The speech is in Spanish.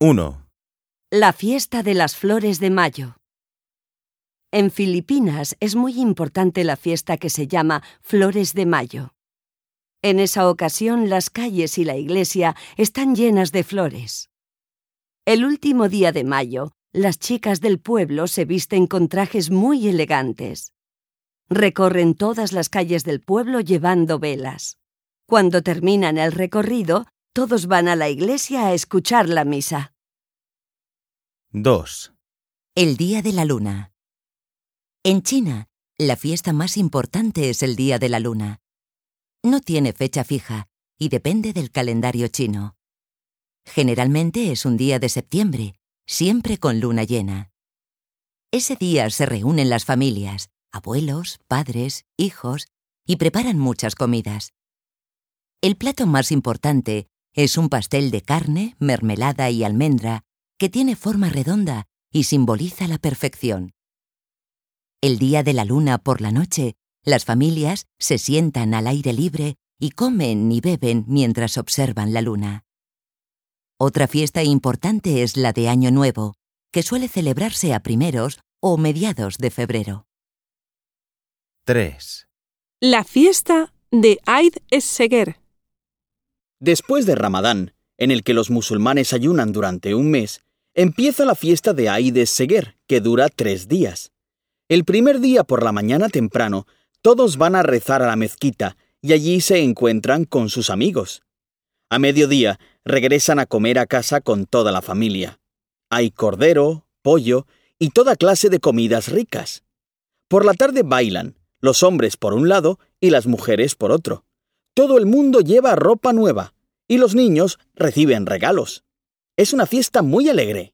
1. La fiesta de las flores de mayo. En Filipinas es muy importante la fiesta que se llama Flores de Mayo. En esa ocasión las calles y la iglesia están llenas de flores. El último día de mayo, las chicas del pueblo se visten con trajes muy elegantes. Recorren todas las calles del pueblo llevando velas. Cuando terminan el recorrido, todos van a la iglesia a escuchar la misa. 2. El Día de la Luna. En China, la fiesta más importante es el Día de la Luna. No tiene fecha fija y depende del calendario chino. Generalmente es un día de septiembre, siempre con luna llena. Ese día se reúnen las familias, abuelos, padres, hijos, y preparan muchas comidas. El plato más importante es un pastel de carne, mermelada y almendra que tiene forma redonda y simboliza la perfección. El día de la luna por la noche, las familias se sientan al aire libre y comen y beben mientras observan la luna. Otra fiesta importante es la de Año Nuevo, que suele celebrarse a primeros o mediados de febrero. 3. La fiesta de Eid es-Seger. Después de Ramadán, en el que los musulmanes ayunan durante un mes, empieza la fiesta de Eid es-Seger, que dura 3 días. El primer día por la mañana temprano, todos van a rezar a la mezquita y allí se encuentran con sus amigos. A mediodía, regresan a comer a casa con toda la familia. Hay cordero, pollo y toda clase de comidas ricas. Por la tarde bailan, los hombres por un lado y las mujeres por otro. Todo el mundo lleva ropa nueva y los niños reciben regalos. Es una fiesta muy alegre.